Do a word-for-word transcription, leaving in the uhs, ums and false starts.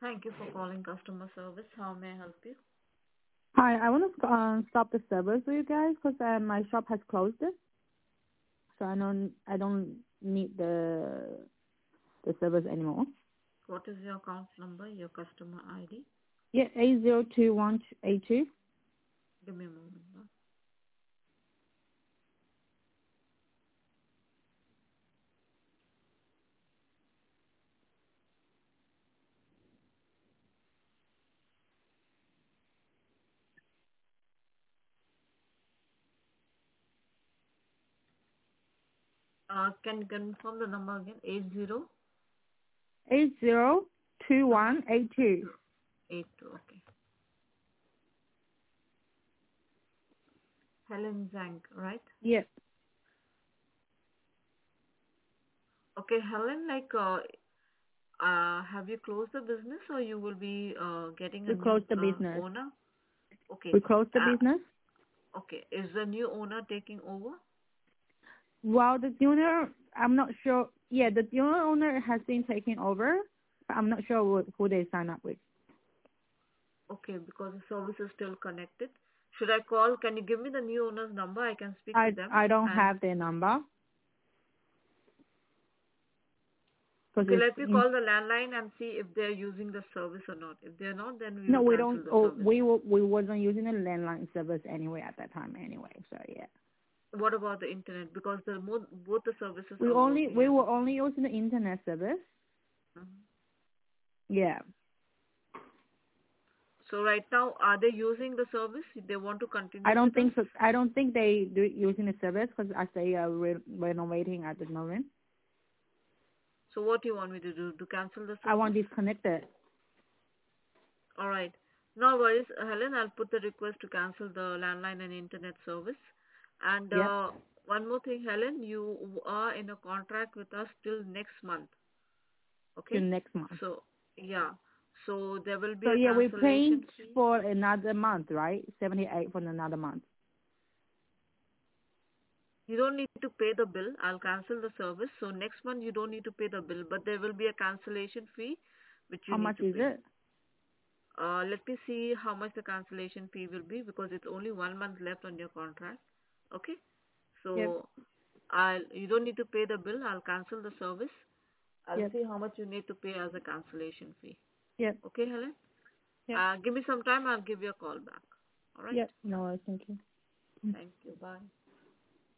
Thank you for calling customer service. How may I help you? Hi, I want to uh, stop the service with you guys because uh, my shop has closed, so I don't I don't need the the service anymore. What is your account number, your customer I D? Yeah, eight zero two one eight two. Give me a moment. Huh? Uh, can you confirm the number again? Eight zero. Eight zero two Uh huh. one eight two. Eight two. Okay. Helen Zhang, right? Yes, Okay, Helen. Like, uh, uh, have you closed the business, or you will be uh getting a we new closed the uh, business. owner? Okay. We closed the Uh, business. okay. Is the new owner taking over? Well, the owner, I'm not sure. Yeah, the new owner has been taken over, but I'm not sure who, who they sign up with. Okay, because the service is still connected. Should I call? Can you give me the new owner's number? I can speak to I them. I don't And have their number because okay, it's let me in. call the landline and see if they're using the service or not. If they're not, then we No, will we cancel don't. the Oh, service. we were, we wasn't using the landline service anyway at that time anyway. So yeah, What about the internet? Because the mo- both the services we are only working we at the were same only using the internet service. time. Mhm. Yeah, So right now, are they using the service? They want to I continue don't with us? think so. I don't think they do using the service because as they are re- renovating at the moment. So what do you want me to do? To cancel the I want service? disconnected. All right. No worries, Helen. I'll put the request to cancel the landline and internet service. And Yep, uh, one more thing, Helen, you are in a contract with us till next month. till Okay? next month. So, yeah. So there will be So a yeah, we're paying cancellation fee. for another month, right? Seventy eight for another month. You don't need to pay the bill. I'll cancel the service. So next month you don't need to pay the bill, but there will be a cancellation fee which you How need much to is pay. it? Uh, let me see how much the cancellation fee will be because it's only one month left on your contract. Okay? Yep, So I'll you don't need to pay the bill. I'll cancel the service. I'll yep, see how much you need to pay as a cancellation fee. yep, Okay, Helen? yep, Uh, give me some time. I'll give you a call back. All right? yep. No, worries, thank you. Thank you. Bye.